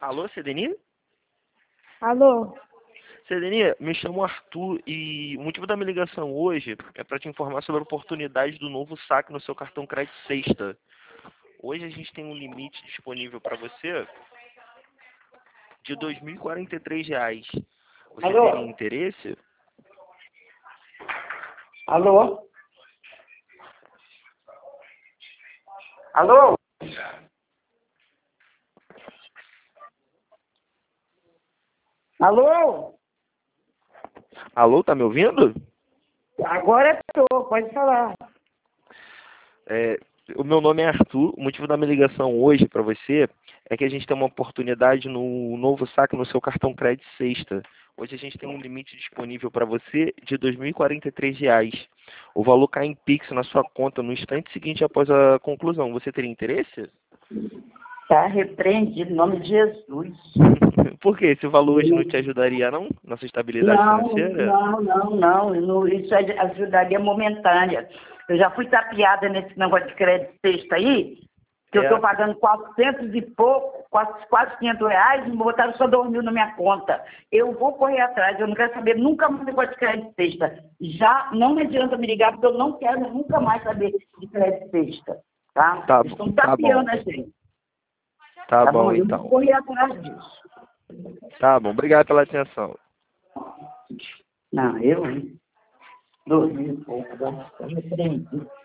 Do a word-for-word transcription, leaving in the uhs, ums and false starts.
Alô, Cedeni? Alô? Cedeni, me chamo Arthur e o motivo da minha ligação hoje é para te informar sobre a oportunidade do novo saque no seu cartão crédito Sexta. Hoje a gente tem um limite disponível para você de dois mil e quarenta e três reais. Você Alô? teria interesse? Alô? Alô? Alô? Alô, tá me ouvindo? Agora estou, pode falar. É, o meu nome é Arthur. O motivo da minha ligação hoje para você é que a gente tem uma oportunidade no novo saque no seu cartão crédito Sexta. Hoje a gente tem um limite disponível para você de dois mil e quarenta e três reais. O valor cai em Pix na sua conta no instante seguinte após a conclusão. Você teria interesse? Tá repreendido em nome de Jesus. Por quê? Esse valor hoje não te ajudaria, não? Na sua estabilidade Não, financeira? não, não, não, não. Isso é de- ajudaria momentânea. Eu já fui tapeada nesse negócio de crédito sexta aí, que eu É. estou pagando quatrocentos e pouco, quase, quase quinhentos reais, e me botaram só dois mil na minha conta. Eu vou correr atrás, eu não quero saber nunca mais negócio de crédito sexta. Já não me adianta me ligar, porque eu não quero nunca mais saber de crédito sexta. Tá? Tá Eles bom, estão tá bom. tapeando a gente. Tá, Tá bom, bom? Eu então. vou correr atrás disso. Tá bom, obrigado pela atenção. Não, eu, hein? Dois mil e pouco, tá repreendido.